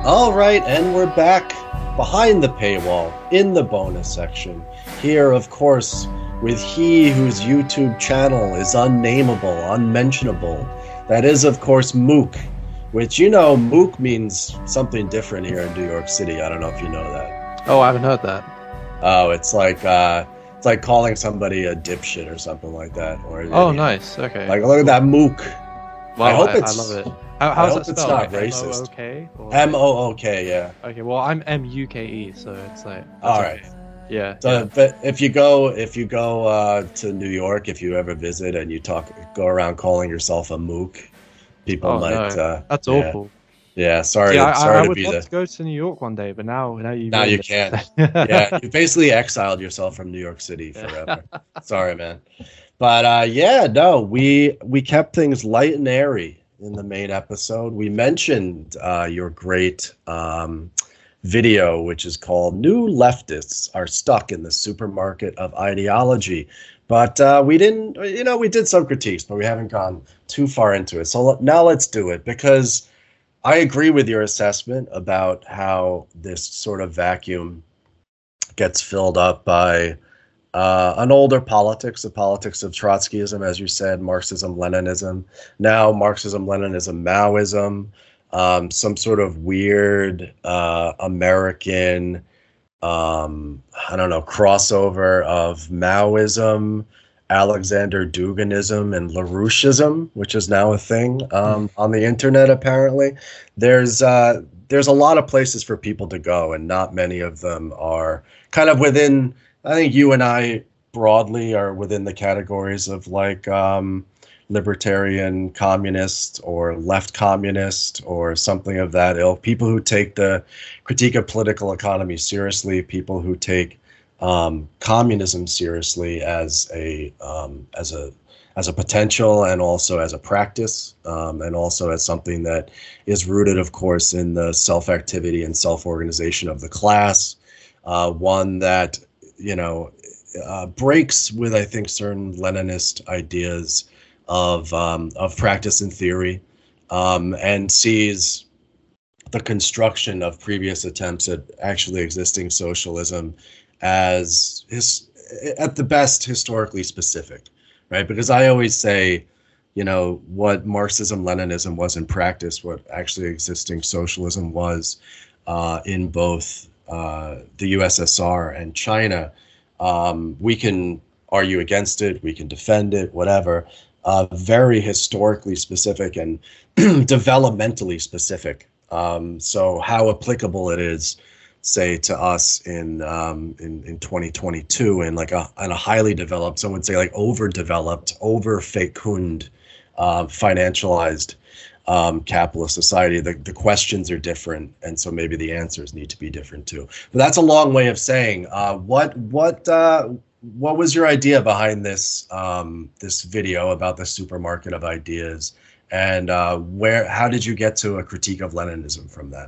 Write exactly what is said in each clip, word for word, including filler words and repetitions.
All right, and we're back behind the paywall in the bonus section. Here, of course, with he whose YouTube channel is unnameable, unmentionable. That is, of course, Mook, which, you know, Mook means something different here in New York City. I don't know if you know that. Oh, I haven't heard that. Oh, it's like uh, it's like calling somebody a dipshit or something like that. Or oh, idiot. Nice. Okay. Like, look at that Mook. Well, I hope I, it's. I love it. How, how's I hope that it's spelled? not racist. M O O K? M O O K, yeah. Okay, well, I'm M U K E, so it's like... All right. Okay. Yeah. So, yeah. But if you go, if you go uh, to New York, if you ever visit and you talk, go around calling yourself a mook, people oh, might. No. Uh, That's yeah. awful. Yeah, sorry. Yeah, to, sorry I, I to would be love the... to go to New York one day, but now, now you. Now you can't. Yeah, you basically exiled yourself from New York City forever. Sorry, man. But uh, yeah, no, we we kept things light and airy in the main episode. We mentioned uh, your great um, video, which is called "New Leftists Are Stuck in the Supermarket of Ideology." But uh, we didn't, you know, we did some critiques, but we haven't gone too far into it. So now let's do it, because I agree with your assessment about how this sort of vacuum gets filled up by uh, an older politics, the politics of Trotskyism, as you said, Marxism, Leninism, now Marxism, Leninism, Maoism, um, some sort of weird uh, American, um, I don't know, crossover of Maoism, Alexander Duginism, and LaRoucheism, which is now a thing um, on the internet, apparently. There's uh, there's a lot of places for people to go, and not many of them are kind of within, I think you and I broadly are within the categories of like um, libertarian communist or left communist or something of that ilk. People who take the critique of political economy seriously, people who take um, communism seriously as a um, as a as a potential and also as a practice, um, and also as something that is rooted, of course, in the self-activity and self-organization of the class. Uh, one that, you know, uh, breaks with, I think, certain Leninist ideas of um, of practice and theory, um, and sees the construction of previous attempts at actually existing socialism as his, at the best, historically specific, right? Because I always say, you know, what Marxism, Leninism was in practice, what actually existing socialism was uh, in both uh, the U S S R and China. Um, we can argue against it, we can defend it, whatever. Uh, very historically specific and developmentally specific. Um, so how applicable it is, say, to us in um, in, in twenty twenty-two, in like a in a highly developed, some would say like overdeveloped, over fecund, uh, financialized um, capitalist society. The the questions are different, and so maybe the answers need to be different too. But that's a long way of saying uh, what what. Uh, What was your idea behind this um, this video about the supermarket of ideas, and uh, where? How did you get to a critique of Leninism from that?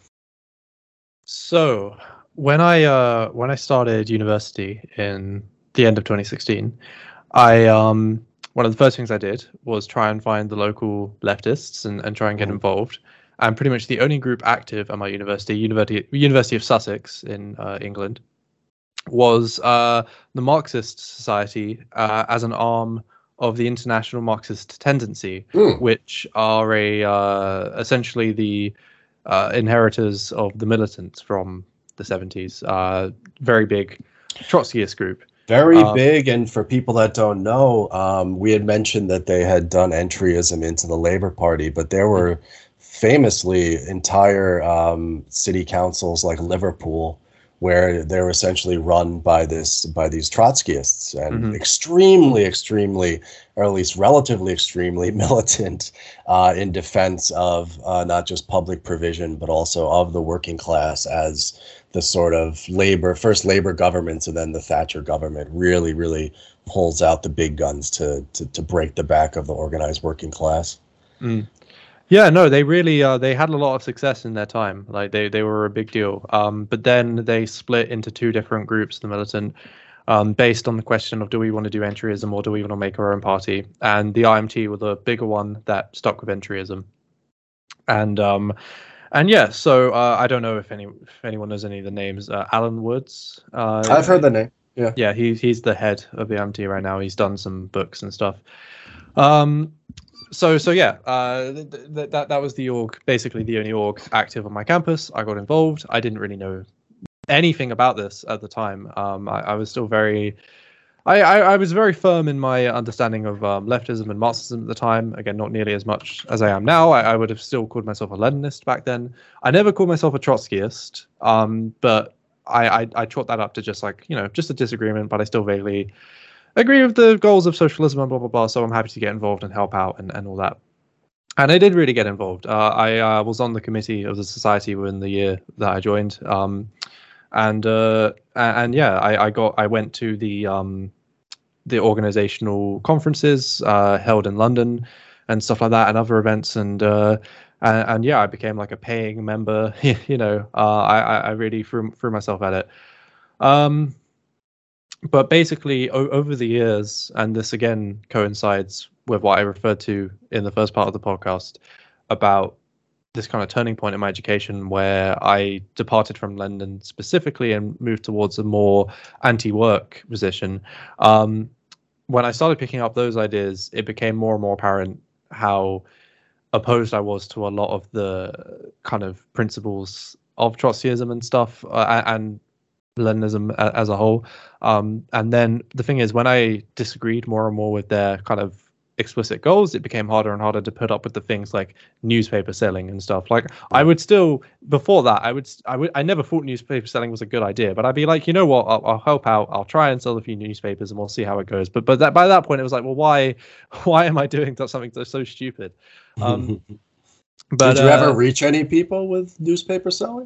So when I uh, when I started university in the end of twenty sixteen, I um, one of the first things I did was try and find the local leftists and, and try and get mm. involved. And pretty much the only group active at my university, University University of Sussex in uh, England, was uh, the Marxist Society uh, as an arm of the International Marxist Tendency, mm. which are a uh, essentially the uh, inheritors of the militants from the seventies. Uh, very big Trotskyist group. Very um, big, and for people that don't know, um, we had mentioned that they had done entryism into the Labour Party, but there were famously entire um, city councils like Liverpool, where they're essentially run by this by these Trotskyists, and mm-hmm. extremely, extremely, or at least relatively extremely militant uh, in defense of uh, not just public provision, but also of the working class as the sort of labor, first labor governments and then the Thatcher government really, really pulls out the big guns to to, to break the back of the organized working class. Mm. Yeah, no, they really uh, they had a lot of success in their time. Like they, they were a big deal. Um, but then they split into two different groups, the militant, um, based on the question of do we want to do entryism or do we want to make our own party? And the I M T were the bigger one that stuck with entryism. And um, And yeah, so uh, I don't know if any if anyone knows any of the names. Uh, Alan Woods. Uh, I've heard the name. Yeah. Yeah, he's he's the head of the I M T right now. He's done some books and stuff. Um, so so yeah, uh, th- th- that that was the org, basically the only org active on my campus. I got involved. I didn't really know anything about this at the time. Um, I, I was still very, I, I, I was very firm in my understanding of um, leftism and Marxism at the time. Again, not nearly as much as I am now. I, I would have still called myself a Leninist back then. I never called myself a Trotskyist, um, but I, I I chalked that up to just like, you know, just a disagreement, but I still vaguely agree with the goals of socialism and blah blah blah. So I'm happy to get involved and help out and, and all that. And I did really get involved. Uh, I uh, was on the committee of the society in the year that I joined. Um, and uh, and yeah, I, I got I went to the um, the organizational conferences uh, held in London and stuff like that, and other events, and uh, and, and yeah, I became like a paying member. you know, uh, I I really threw threw myself at it. Um, but basically, o- over the years, and this again coincides with what I referred to in the first part of the podcast about this kind of turning point in my education where I departed from London specifically and moved towards a more anti-work position. Um, when I started picking up those ideas, it became more and more apparent how opposed I was to a lot of the kind of principles of Trotskyism and stuff, uh, and Leninism as a whole. Um, and then the thing is, when I disagreed more and more with their kind of explicit goals, it became harder and harder to put up with the things like newspaper selling and stuff. Like yeah. I would still, before that, I would, I would, I never thought newspaper selling was a good idea, but I'd be like, you know what, I'll, I'll help out. I'll try and sell a few newspapers and we'll see how it goes. But, but that by that point, it was like, well, why, why am I doing something that's so stupid? Um, but did you uh, ever reach any people with newspaper selling?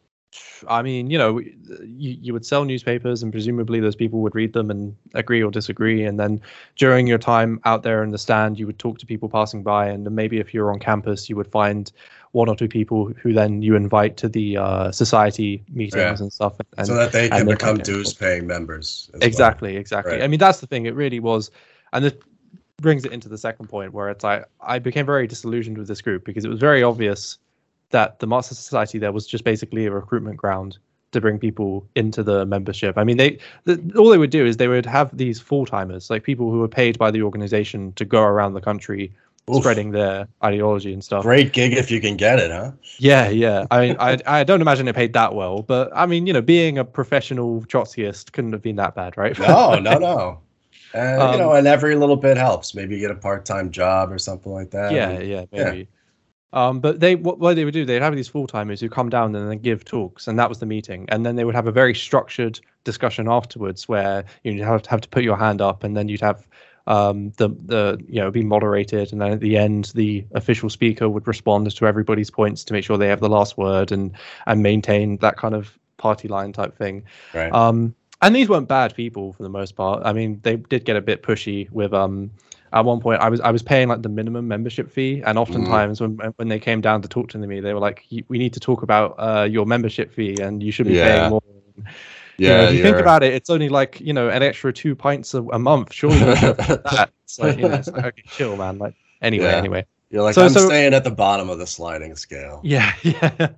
I mean, you know, you, you would sell newspapers and presumably those people would read them and agree or disagree. And then during your time out there in the stand, you would talk to people passing by. And then maybe if you're on campus, you would find one or two people who then you invite to the uh, society meetings yeah. and stuff. And, so that they can become dues paying members. Exactly, well. exactly. Right. I mean, that's the thing. It really was. And it brings it into the second point where it's like, I became very disillusioned with this group because it was very obvious that the Marxist Society there was just basically a recruitment ground to bring people into the membership. I mean, they the, all they would do is they would have these full-timers, like people who were paid by the organization to go around the country Oof. spreading their ideology and stuff. Great gig if you can get it, huh? Yeah, yeah. I mean, I I don't imagine it paid that well, but I mean, you know, being a professional Trotskyist couldn't have been that bad, right? No, no, no. And um, you know, and every little bit helps. Maybe you get a part-time job or something like that. Yeah, and, yeah, maybe. Yeah. Um, but they what, what they would do, they'd have these full-timers who come down and then give talks, and that was the meeting. And then they would have a very structured discussion afterwards where you'd have to have to put your hand up, and then you'd have um, the the you know be moderated, and then at the end the official speaker would respond to everybody's points to make sure they have the last word and and maintain that kind of party line type thing. Right. Um, and these weren't bad people for the most part. I mean, they did get a bit pushy with um. At one point, I was I was paying like the minimum membership fee, and oftentimes mm. when when they came down to talk to me, they were like, "We need to talk about uh, your membership fee, and you should be yeah. paying more." Yeah, you know, if you think about it, it's only like you know an extra two pints a, a month. Surely that. It's like, you know, it's like, okay, chill, man. Like anyway, yeah. anyway. You're like, so, I'm so, staying at the bottom of the sliding scale. Yeah, yeah.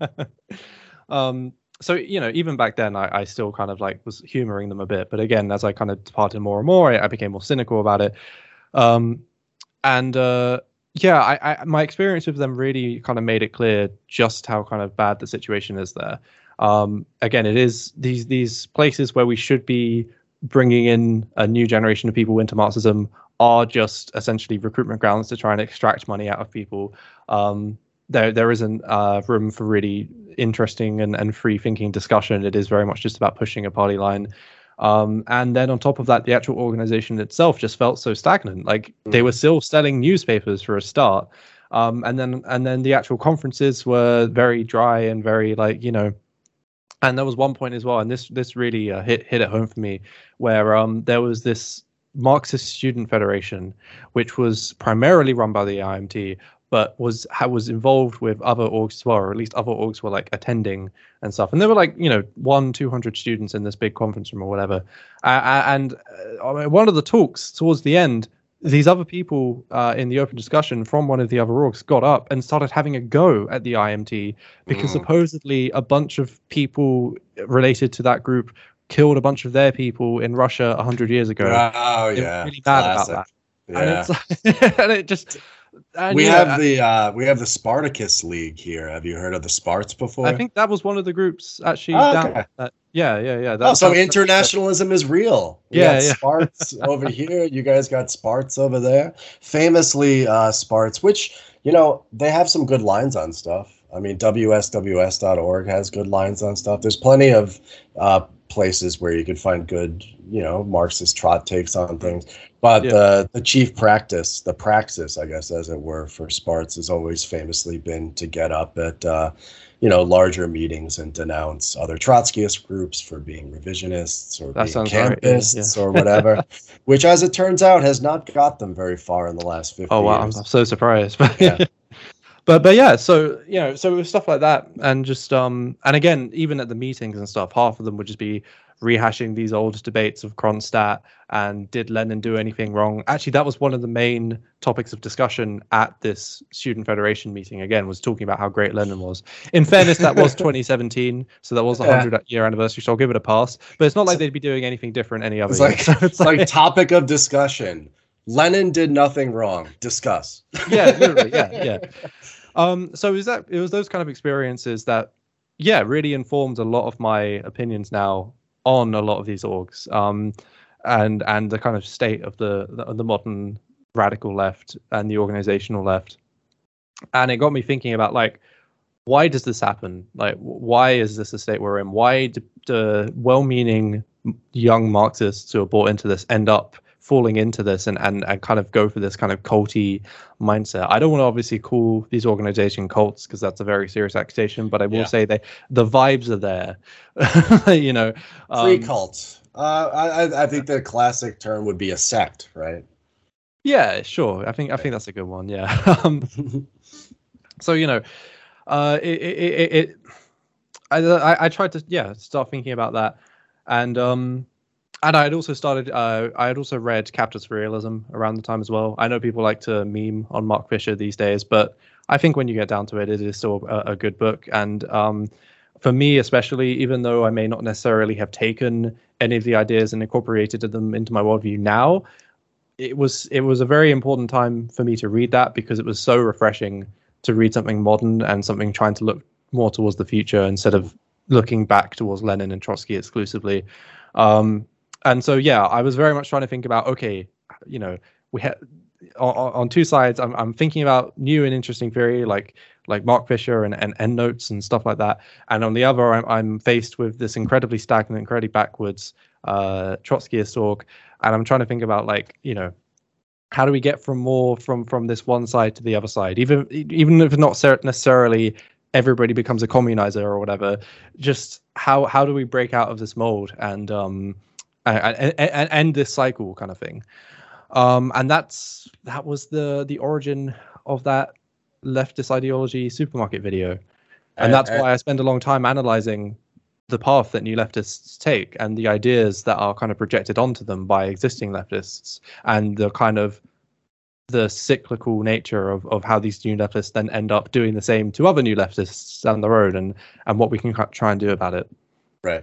um. So, you know, even back then, I, I still kind of like was humoring them a bit. But again, as I kind of departed more and more, I, I became more cynical about it. Um. And uh, yeah, I, I my experience with them really kind of made it clear just how kind of bad the situation is there. Um, again, it is these these places where we should be bringing in a new generation of people into Marxism are just essentially recruitment grounds to try and extract money out of people. Um, there there isn't uh, room for really interesting and, and free thinking discussion. It is very much just about pushing a party line. Um, and then on top of that, the actual organization itself just felt so stagnant. Like they were still selling newspapers for a start. Um, and then and then the actual conferences were very dry and very like, you know, and there was one point as well. And this this really uh, hit hit it home for me where um, there was this Marxist Student Federation, which was primarily run by the I M T, but was was involved with other orgs as well, or at least other orgs were like attending and stuff. And there were like, you know, one, two hundred students in this big conference room or whatever. Uh, and uh, one of the talks towards the end, these other people uh, in the open discussion from one of the other orgs got up and started having a go at the I M T because mm. supposedly a bunch of people related to that group killed a bunch of their people in Russia a hundred years ago. Oh, they yeah. were really mad Classic. about that. Yeah. And, it's, and it just... And we yeah, have the uh, we have the Spartacus League here. Have you heard of the Sparts before? I think that was one of the groups actually. Oh, down okay. that, yeah, yeah, yeah. That, oh, so that, internationalism is real. We yeah, got yeah. Sparts over here. You guys got Sparts over there. Famously, uh, Sparts, which you know they have some good lines on stuff. I mean, W S W S dot org has good lines on stuff. There's plenty of uh, places where you could find good, you know, Marxist trot takes on things. But yeah. the the chief practice, the praxis, I guess, as it were, for Sparts has always famously been to get up at, uh, you know, larger meetings and denounce other Trotskyist groups for being revisionists or that being campists right. yeah. or whatever, which, as it turns out, has not got them very far in the last fifty oh, wow, years. I'm so surprised. yeah. But but yeah, so you know, so it was stuff like that, and just um, and again, even at the meetings and stuff, half of them would just be rehashing these old debates of Kronstadt and did Lenin do anything wrong? Actually, that was one of the main topics of discussion at this Student Federation meeting. Again, was talking about how great Lenin was. In fairness, that was twenty seventeen, so that was the yeah. hundred year anniversary. So I'll give it a pass. But it's not like they'd be doing anything different any other it's year. Like, so it's like, like topic of discussion. Lenin did nothing wrong. Discuss. Yeah, literally. Yeah, yeah. Um, so is that it was those kind of experiences that, yeah, really informed a lot of my opinions now on a lot of these orgs, um, and and the kind of state of the, the the modern radical left and the organizational left. And it got me thinking about, like, why does this happen? Like, why is this the state we're in? Why do, do well-meaning young Marxists who are bought into this end up falling into this and, and, and kind of go for this kind of culty mindset? I don't want to obviously call these organization cults because that's a very serious accusation, but I will yeah. say they the vibes are there. you know, um, free cult. Uh, I I think the classic term would be a sect, right? Yeah, sure. I think I think that's a good one. Yeah. um, so you know, uh, it it, it, it I, I I tried to yeah start thinking about that, and um. And I had also started, uh, I had also read Capitalist Realism around the time as well. I know people like to meme on Mark Fisher these days, but I think when you get down to it, it is still a, a good book. And um, for me, especially, even though I may not necessarily have taken any of the ideas and incorporated them into my worldview now, it was it was a very important time for me to read that because it was so refreshing to read something modern and something trying to look more towards the future instead of looking back towards Lenin and Trotsky exclusively. Um, And so, yeah, I was very much trying to think about, okay, you know, we had on, on two sides, I'm, I'm thinking about new and interesting theory like like Mark Fisher and, and endnotes and stuff like that. And on the other, I'm, I'm faced with this incredibly stagnant, incredibly backwards uh, Trotskyist org. And I'm trying to think about, like, you know, how do we get from more from from this one side to the other side? Even, even if not necessarily everybody becomes a communizer or whatever, just how, how do we break out of this mold? And, um, And, and end this cycle kind of thing, um, and that's that was the the origin of that leftist ideology supermarket video, and that's why I spend a long time analyzing the path that new leftists take and the ideas that are kind of projected onto them by existing leftists, and the kind of the cyclical nature of, of how these new leftists then end up doing the same to other new leftists down the road, and and what we can try and do about it. Right.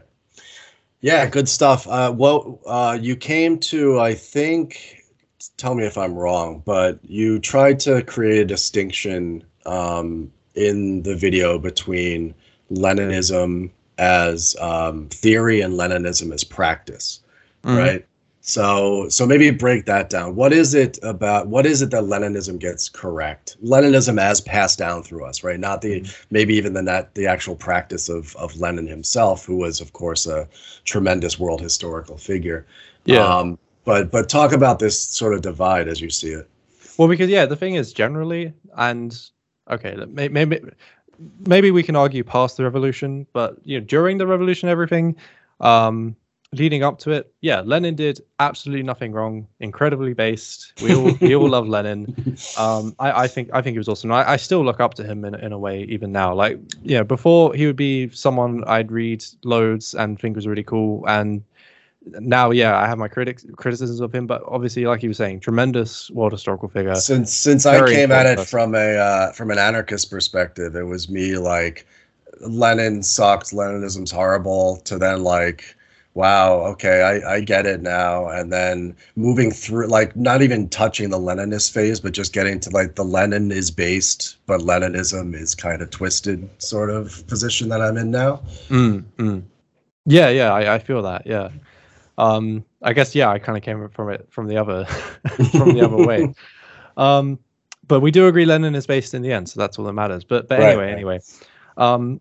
Yeah, good stuff. Uh, well, uh, you came to, I think, tell me if I'm wrong, but you tried to create a distinction um, in the video between Leninism as um, theory and Leninism as practice, mm-hmm. right? So, so maybe break that down. What is it about? What is it that Leninism gets correct? Leninism as passed down through us, right? Not the mm-hmm. maybe even the not the actual practice of of Lenin himself, who was, of course, a tremendous world historical figure. Yeah. Um, but but talk about this sort of divide as you see it. Well, because yeah, the thing is generally, and okay, maybe maybe we can argue past the revolution, but you know, during the revolution, everything. Um, Leading up to it, yeah, Lenin did absolutely nothing wrong. Incredibly based. We all we all love Lenin. Um, I, I think I think he was awesome. I, I still look up to him in in a way even now. Like, yeah, before he would be someone I'd read loads and think was really cool. And now, yeah, I have my critics criticisms of him, but obviously, like you were saying, tremendous world historical figure. Since since I Very came at it important person. from a uh, from an anarchist perspective, it was me like Lenin sucks, Leninism's horrible, to then like, wow, okay, I, I get it now. And then moving through, like not even touching the Leninist phase, but just getting to like the Lenin is based, but Leninism is kind of twisted sort of position that I'm in now. Mm, mm. Yeah, yeah, I, I feel that. Yeah. Um, I guess, yeah, I kind of came from it from the other from the other way. Um, but we do agree Lenin is based in the end, so that's all that matters. But but Right, anyway, right. anyway. Um,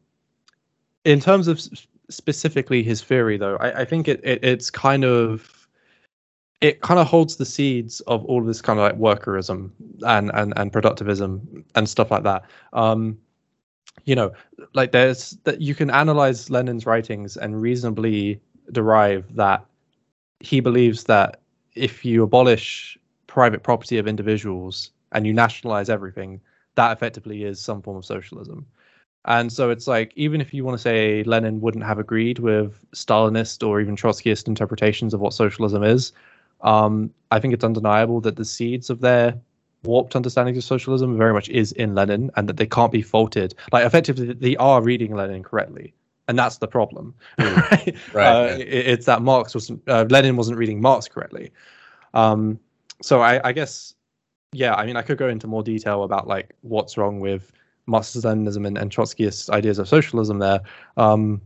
in terms of s- specifically his theory, though, I, I think it, it it's kind of it kind of holds the seeds of all of this kind of like workerism and and and productivism and stuff like that. Um, you know, like there's that you can analyze Lenin's writings and reasonably derive that he believes that if you abolish private property of individuals and you nationalize everything, that effectively is some form of socialism. And so it's like, even if you want to say Lenin wouldn't have agreed with Stalinist or even Trotskyist interpretations of what socialism is, um, I think it's undeniable that the seeds of their warped understanding of socialism very much is in Lenin, and that they can't be faulted. Like, effectively, they are reading Lenin correctly. And that's the problem. Mm, right? right, Uh, yeah. it, it's that Marx wasn't, uh, Lenin wasn't reading Marx correctly. Um, so I, I guess, yeah, I mean, I could go into more detail about like what's wrong with Marxism-Leninism and, and Trotskyist ideas of socialism there. Um,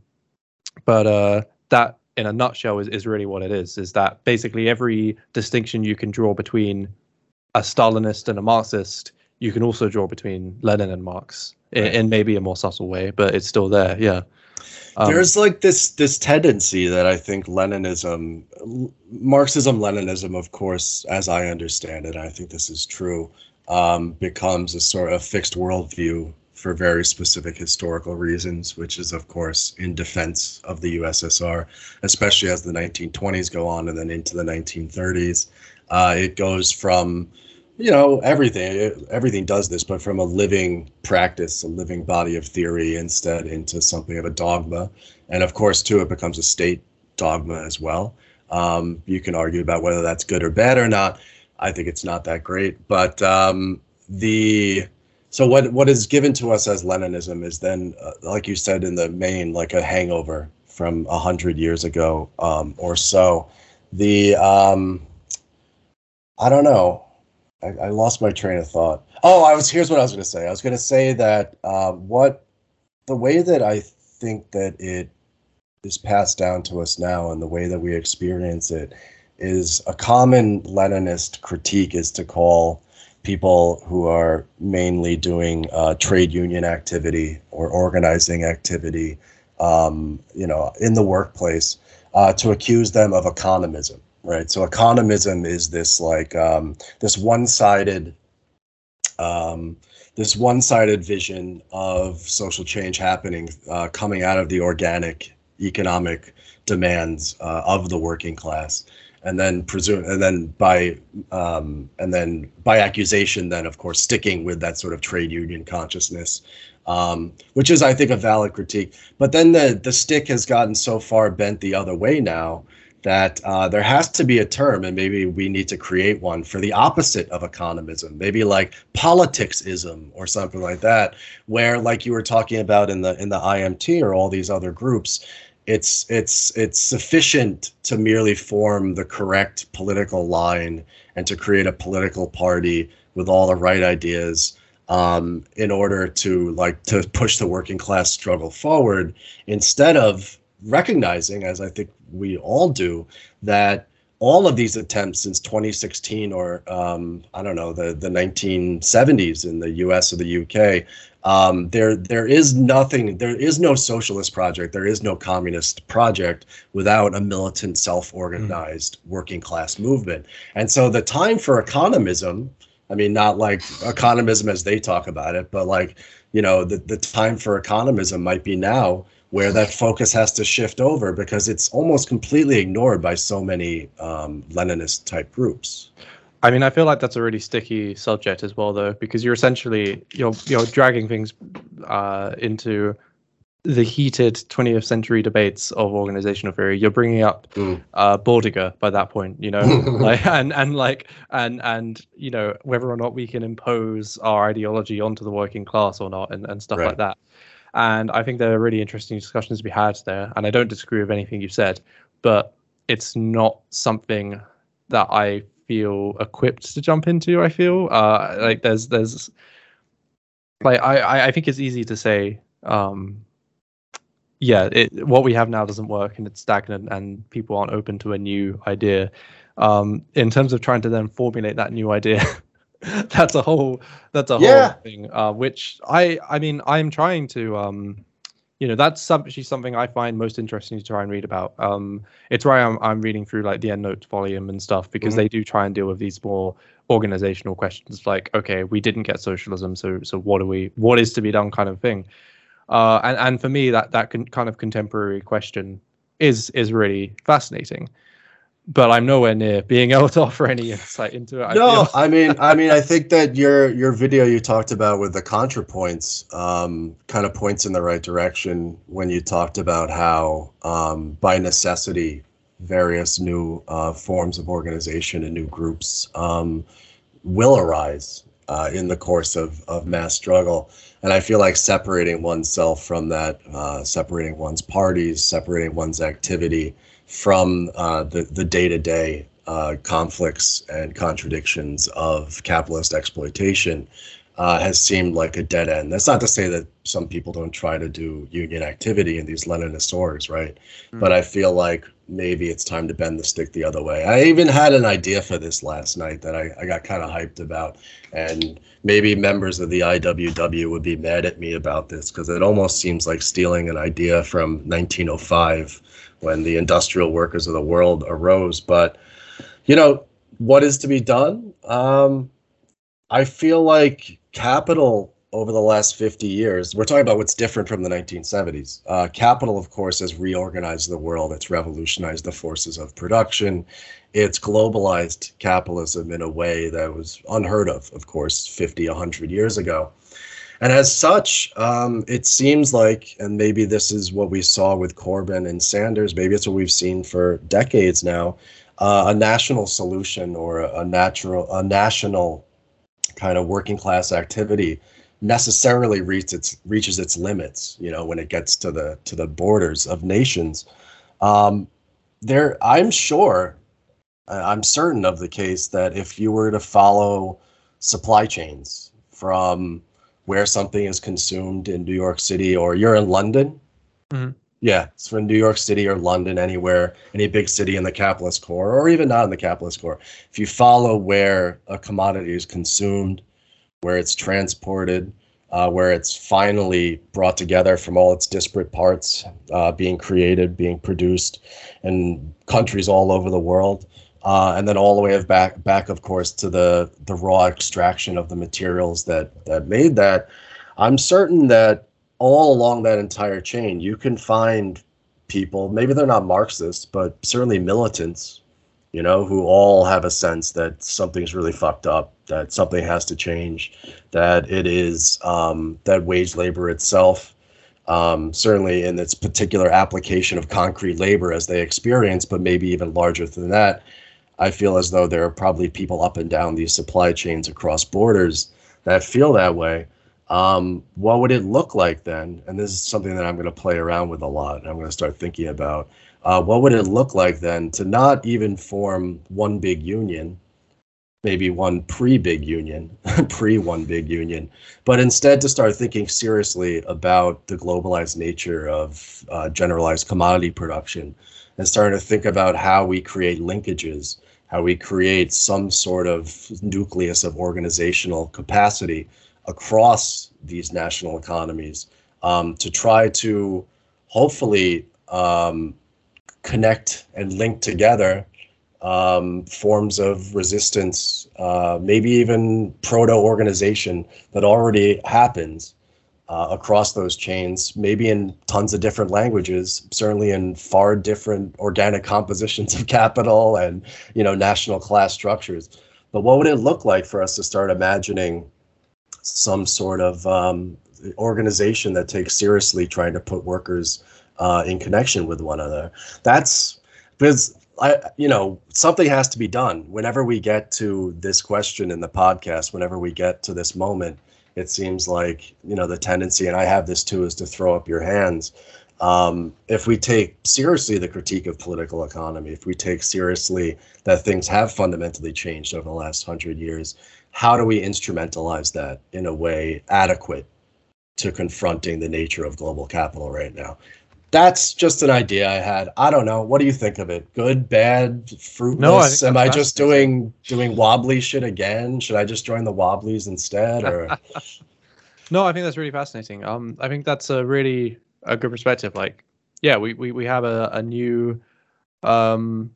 but uh, that, in a nutshell, is, is really what it is, is that basically every distinction you can draw between a Stalinist and a Marxist, you can also draw between Lenin and Marx in, Right. in maybe a more subtle way, but it's still there, yeah. Um, There's like this this tendency that I think Leninism, Marxism, Leninism, of course, as I understand it, I think this is true, um, becomes a sort of fixed worldview for very specific historical reasons, which is, of course, in defense of the U S S R, especially as the nineteen twenties go on and then into the nineteen thirties. Uh, it goes from, you know, everything, everything does this, but from a living practice, a living body of theory instead into something of a dogma. And of course, too, it becomes a state dogma as well. Um, you can argue about whether that's good or bad or not. I think it's not that great. But um, the so what what is given to us as Leninism is then, uh, like you said in the main, like a hangover from a hundred years ago um, or so. The um, I don't know. I, I lost my train of thought. Oh, I was. Here's what I was going to say. I was going to say that uh, what the way that I think that it is passed down to us now, and the way that we experience it, is a common Leninist critique is to call people who are mainly doing uh, trade union activity or organizing activity, um, you know, in the workplace, uh, to accuse them of economism. Right. So economism is this like um, this one-sided um, this one-sided vision of social change happening uh, coming out of the organic economic demands uh, of the working class, and then presume and then by um, and then by accusation, then of course sticking with that sort of trade union consciousness, um, which is, I think, a valid critique. But then the the stick has gotten so far bent the other way now that uh, there has to be a term, and maybe we need to create one for the opposite of economism, maybe like politicsism or something like that, where, like you were talking about in the in the I M T or all these other groups, it's it's it's sufficient to merely form the correct political line and to create a political party with all the right ideas um, in order to like to push the working class struggle forward, instead of recognizing, as I think we all do, that all of these attempts since twenty sixteen or um, I don't know, the, the nineteen seventies in the U S or the U K, um, there there is nothing, there is no socialist project, there is no communist project without a militant, self-organized mm. working class movement. And so the time for economism, I mean, not like economism as they talk about it, but like, you know, the, the time for economism might be now, where that focus has to shift over because it's almost completely ignored by so many um, Leninist type groups. I mean, I feel like that's a really sticky subject as well, though, because you're essentially you're you're dragging things uh, into the heated twentieth century debates of organizational theory. You're bringing up Mm. uh, Bordega by that point, you know, like, and and like and and you know whether or not we can impose our ideology onto the working class or not, and, and stuff Right. like that. And I think there are really interesting discussions to be had there. And I don't disagree with anything you've said, but it's not something that I feel equipped to jump into. I feel uh, like there's there's like I I think it's easy to say. Um, yeah, it, what we have now doesn't work and it's stagnant and people aren't open to a new idea. Um, in terms of trying to then formulate that new idea, that's a whole that's a Yeah. whole thing. Uh, which I I mean I'm trying to um, you know that's actually something I find most interesting to try and read about. Um, it's why I'm I'm reading through like the EndNote volume and stuff because Mhm. they do try and deal with these more organizational questions like okay we didn't get socialism so so what do we what is to be done kind of thing. Uh, and and for me, that that con- kind of contemporary question is is really fascinating, but I'm nowhere near being able to offer any insight into it. I No, feel. I mean, I mean, I think that your your video you talked about with the ContraPoints um, kind of points in the right direction when you talked about how, um, by necessity, various new uh, forms of organization and new groups um, will arise uh, in the course of, of mass struggle. And I feel like separating oneself from that, uh, separating one's parties, separating one's activity from uh, the, the day-to-day uh, conflicts and contradictions of capitalist exploitation uh, has seemed like a dead end. That's not to say that some people don't try to do union activity in these Leninist orgs, right? Mm. But I feel like maybe it's time to bend the stick the other way. I even had an idea for this last night that I, I got kind of hyped about. And maybe members of the I W W would be mad at me about this because it almost seems like stealing an idea from nineteen oh five when the industrial workers of the world arose. But, you know, what is to be done? Um, I feel like capital over the last fifty years, we're talking about what's different from the nineteen seventies. Uh, capital, of course, has reorganized the world. It's revolutionized the forces of production. It's globalized capitalism in a way that was unheard of, of course, fifty, one hundred years ago. And as such, um, it seems like, and maybe this is what we saw with Corbyn and Sanders, maybe it's what we've seen for decades now, uh, a national solution or a, a natural, a national kind of working class activity necessarily reaches its reaches its limits, you know, when it gets to the to the borders of nations. Um, there, I'm sure, I'm certain of the case that if you were to follow supply chains from where something is consumed in New York City, or you're in London, mm-hmm. yeah, it's from New York City or London, anywhere, any big city in the capitalist core, or even not in the capitalist core, if you follow where a commodity is consumed, where it's transported, uh, where it's finally brought together from all its disparate parts, uh, being created, being produced in countries all over the world, uh, and then all the way of back, back, of course, to the the raw extraction of the materials that that made that. I'm certain that all along that entire chain, you can find people, maybe they're not Marxists, but certainly militants, you know, who all have a sense that something's really fucked up, that something has to change, that it is um, that wage labor itself, um, certainly in its particular application of concrete labor as they experience, but maybe even larger than that. I feel as though there are probably people up and down these supply chains across borders that feel that way. Um, what would it look like then? And this is something that I'm going to play around with a lot. I'm going to start thinking about. Uh, what would it look like then to not even form one big union, maybe one pre-big union, pre-one big union, but instead to start thinking seriously about the globalized nature of uh, generalized commodity production and starting to think about how we create linkages, how we create some sort of nucleus of organizational capacity across these national economies um, to try to hopefully um, connect and link together um, forms of resistance, uh, maybe even proto-organization that already happens uh, across those chains, maybe in tons of different languages, certainly in far different organic compositions of capital and, you know, national class structures. But what would it look like for us to start imagining some sort of um, organization that takes seriously trying to put workers uh, in connection with one another. That's because I, you know, something has to be done. Whenever we get to this question in the podcast, whenever we get to this moment, it seems like, you know, the tendency, and I have this too, is to throw up your hands. Um, if we take seriously the critique of political economy, if we take seriously that things have fundamentally changed over the last hundred years, how do we instrumentalize that in a way adequate to confronting the nature of global capital right now? That's just an idea I had. I don't know. What do you think of it? Good, bad, fruitless? No, I think Am that's I just doing doing wobbly shit again? Should I just join the Wobblies instead? Or No, I think that's really fascinating. Um, I think that's a really a good perspective. Like, yeah, we we, we have a, a new um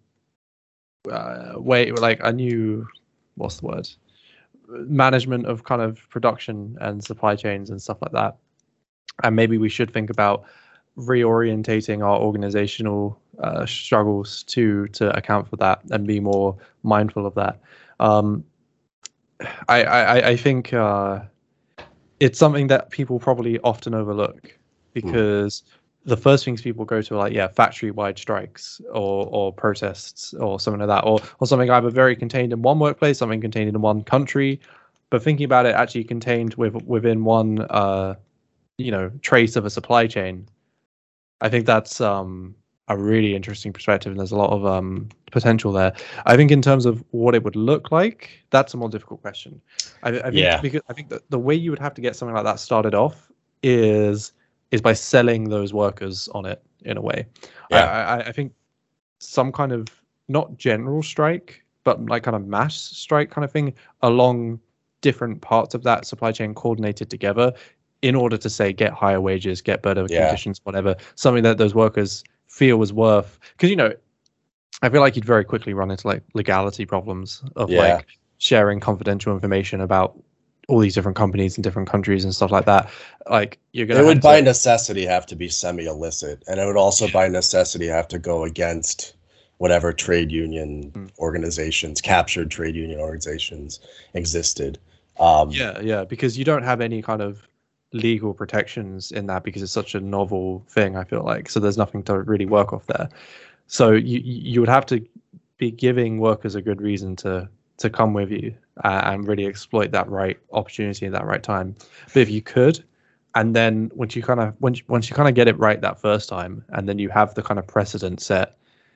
uh, way, like a new what's the word? management of kind of production and supply chains and stuff like that. And maybe we should think about reorientating our organizational uh, struggles to to account for that and be more mindful of that. Um, I, I, I think uh, it's something that people probably often overlook because mm. the first things people go to are like, yeah, factory-wide strikes or or protests or something like that, or or something either very contained in one workplace, something contained in one country, but thinking about it actually contained with, within one, uh, you know, trace of a supply chain. I think that's um, a really interesting perspective, and there's a lot of um, potential there. I think in terms of what it would look like, that's a more difficult question. I, I think yeah. because I think that the way you would have to get something like that started off is is by selling those workers on it in a way. Yeah. I, I, I think some kind of not general strike, but like kind of mass strike kind of thing along different parts of that supply chain coordinated together in order to say get higher wages, get better yeah. conditions, whatever, something that those workers feel was worth. Because, you know, I feel like you'd very quickly run into like legality problems of yeah. like sharing confidential information about all these different companies in different countries and stuff like that. Like you're gonna. It would to... by necessity have to be semi-illicit, and it would also by necessity have to go against whatever trade union mm. organizations, captured trade union organizations existed. Um, yeah, yeah, because you don't have any kind of legal protections in that because it's such a novel thing, I feel like. So there's nothing to really work off there. So you you would have to be giving workers a good reason to to come with you uh, and really exploit that right opportunity at that right time. But if you could, and then once you kind of once once you kind of get it right that first time, and then you have the kind of precedent set,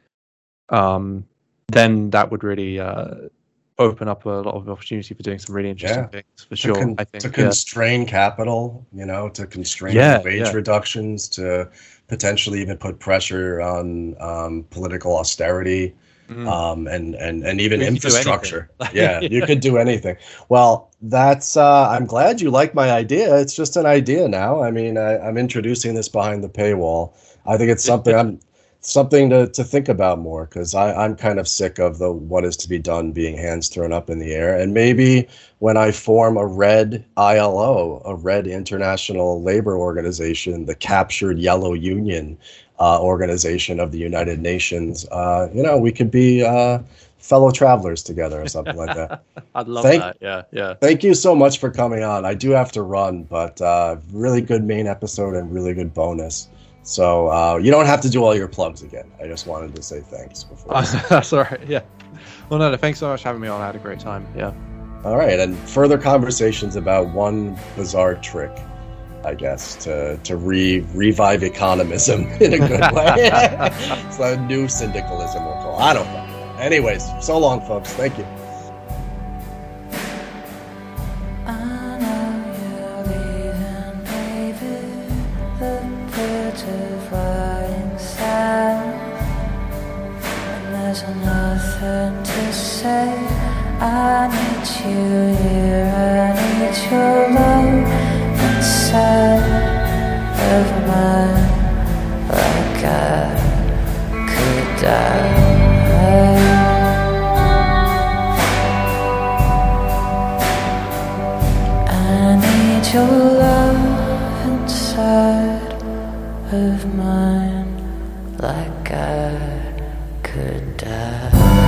um, then that would really uh, open up a lot of opportunity for doing some really interesting yeah. things for to sure. Con- I think to yeah. constrain capital, you know, to constrain yeah, wage yeah. reductions, to potentially even put pressure on um, political austerity. Mm. Um, and, and, and even we infrastructure. yeah, you could do anything. Well, that's, uh, I'm glad you like my idea. It's just an idea now. I mean, I, I'm introducing this behind the paywall. I think it's something I'm something to, to think about more, because I'm kind of sick of the what is to be done being hands thrown up in the air. And maybe when I form a red I L O, a red International Labor Organization, the captured yellow union, Uh, organization of the United Nations, uh, you know, we could be uh, fellow travelers together or something like that. I'd love thank, that. Yeah, yeah. Thank you so much for coming on. I do have to run, but uh, really good main episode and really good bonus. So uh, you don't have to do all your plugs again. I just wanted to say thanks before. That's all right. Yeah. Well, no, thanks so much for having me on. I had a great time. Yeah. All right, and further conversations about one bizarre trick, I guess, to to re revive economism in a good way. It's a new syndicalism we'll call. I don't know. Anyways, so long, folks. Thank you. I know you're leaving, baby. The bridge is flying south, and there's nothing to say. I need you here. I need your love inside of mine, like I could die. I need your love inside of mine, like I could die.